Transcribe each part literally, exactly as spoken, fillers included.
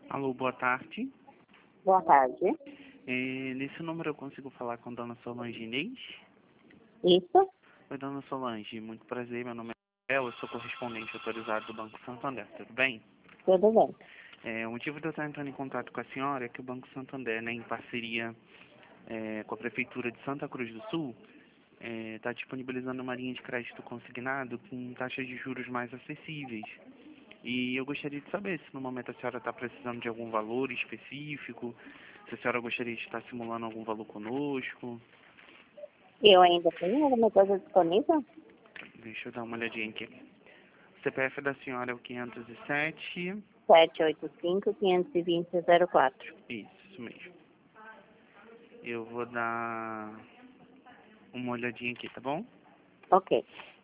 Alô, boa tarde. Boa tarde. É, nesse número eu consigo falar com a dona Solange Inês? Isso? Oi, dona Solange, muito prazer, meu nome é Rafael, eu sou correspondente autorizado do Banco Santander, tudo bem? Tudo bem. É, o motivo de eu estar entrando em contato com a senhora é que o Banco Santander, né, em parceria é, com a Prefeitura de Santa Cruz do Sul, está disponibilizando uma linha de crédito consignado com taxas de juros mais acessíveis. E eu gostaria de saber se no momento a senhora está precisando de algum valor específico, se a senhora gostaria de estar simulando algum valor conosco. Eu ainda tenho alguma coisa disponível? Deixa eu dar uma olhadinha aqui. O C P F da senhora é o quinhentos e sete. sete oito cinco, quinhentos e vinte, zero quatro. Isso mesmo. Eu vou dar uma olhadinha aqui, tá bom? Ok.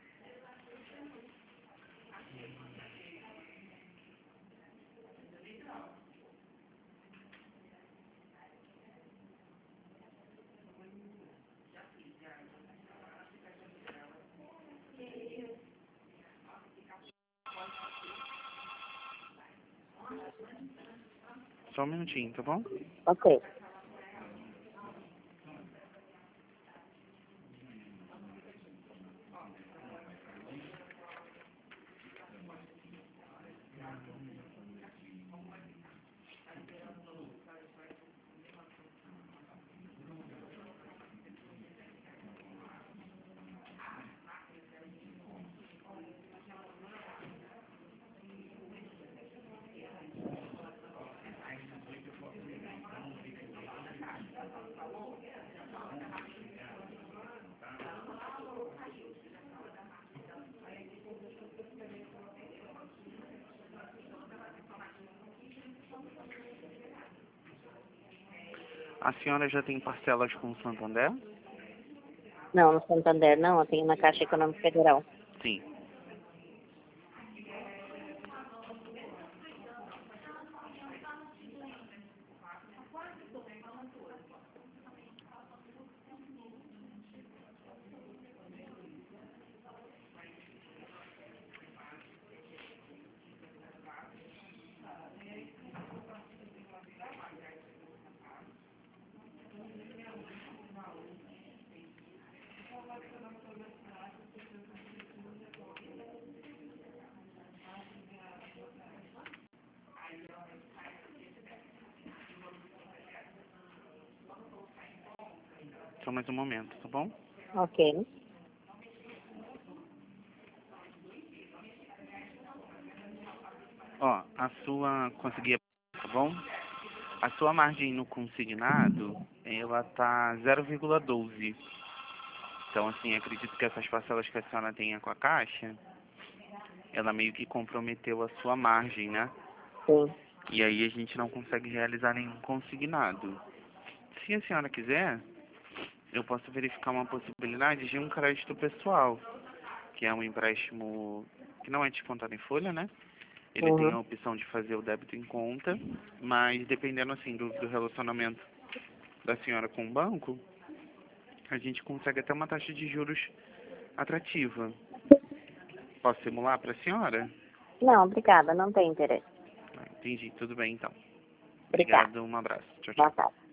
Só um minutinho, tá bom? Ok. A senhora já tem parcelas com o Santander? Não, no Santander não, eu tenho na Caixa Econômica Federal. Sim. Só mais um momento, tá bom? Ok. Ó, a sua... Consegui, tá bom? A sua margem no consignado, ela tá zero vírgula doze. Então, assim, acredito que essas parcelas que a senhora tenha com a Caixa, ela meio que comprometeu a sua margem, né? Sim. E aí a gente não consegue realizar nenhum consignado. Se a senhora quiser, eu posso verificar uma possibilidade de um crédito pessoal, que é um empréstimo que não é descontado em folha, né? Ele tem a Uhum. opção de fazer o débito em conta, mas dependendo, assim, do, do relacionamento da senhora com o banco, a gente consegue até uma taxa de juros atrativa. Posso simular para a senhora? Não, obrigada, não tem interesse. Ah, entendi, tudo bem então. Obrigada. Obrigado, um abraço. Tchau, Boa tchau. tarde.